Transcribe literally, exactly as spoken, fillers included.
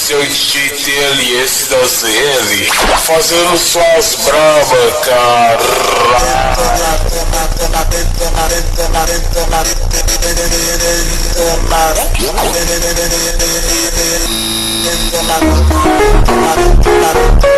Seus G T L S da Z L, fazendo suas braba, cara.